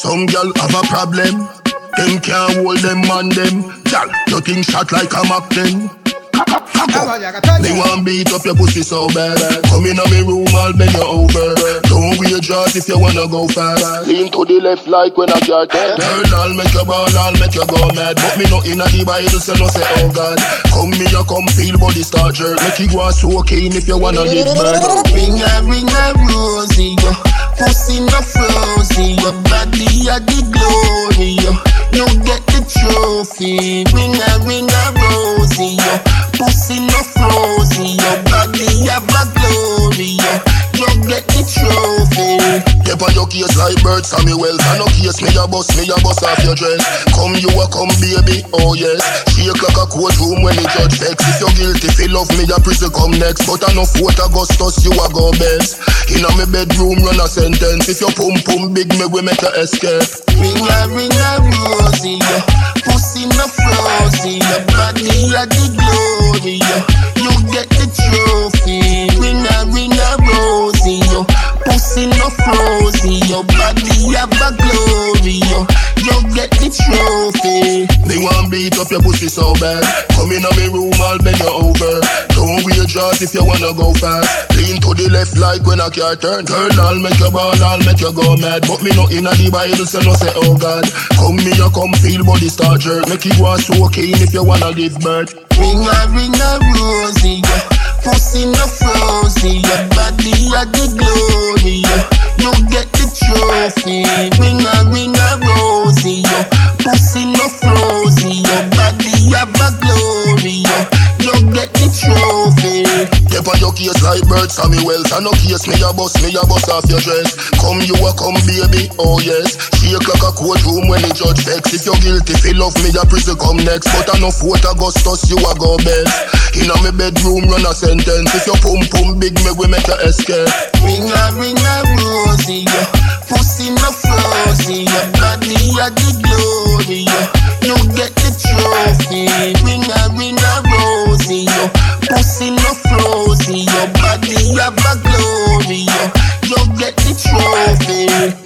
Some girl have a problem. Them can't hold them man them. Girl, you think shot like a Mac 10. They want beat up your pussy so bad. Come in on me room, I'll bend you over. Don't wear jaws if you wanna go fast. Lean to the left like when I got there. Girl, I'll make you ball, I'll make you go mad. But me not in a the Bible, so no say oh God. Come me, you come feel body start jerk. Make you go so keen if you wanna live bad. Ring a rosy, pussy no frozy. Your body a the glory, you get the trophy. Ring a rosy, pussy no frozy. Your body have a glory, you get the trophy. Yep, on your case like Bert Samuel. I no case me a bust off your dress. Come you a come baby, oh yes. Shake like a courtroom when the judge vex. If you're guilty, feel love me, a prison come next. But I no 4th Augustus, you a go best. In a me bedroom, run a sentence. If you pum big, me we make a escape. Ring a rosy, pussy no frozy. Your body a the glory, you get the trophy. Ring a rosy, pussy no frozy. Your body have a glory, you get the trophy. They want beat up your pussy so bad. Come in on me room, I'll bend you over. Don't wear jaws if you wanna go fast. Lean to the left like when a car turn. Girl, I'll make you ball, I'll make you go mad. But me not in a the Bible, so no say oh God. Come me, you come feel body start jerk. Make you go so keen if you wanna give birth. Ring a rosy, pussy no frozy. Your body a the glory, you get the trophy. Ring a rosy, pussy no frozy. Your body have a glory, you get the trophy. Yep, on your case like Bert Samuel. I no case me a bust off your dress. Come you a come baby, oh yes. Shake like a courtroom when the judge vex. If you're guilty, feel love me, a prison come next. But I no 4th Augustus, you a go best. In a me bedroom, run a sentence. If you pum big, me we make a escape. Ring a rosy, pussy no frozy. Your body a the glory, you get the trophy. Ring a rosy, pussy no frozy. Your body have a glory, you get the trophy.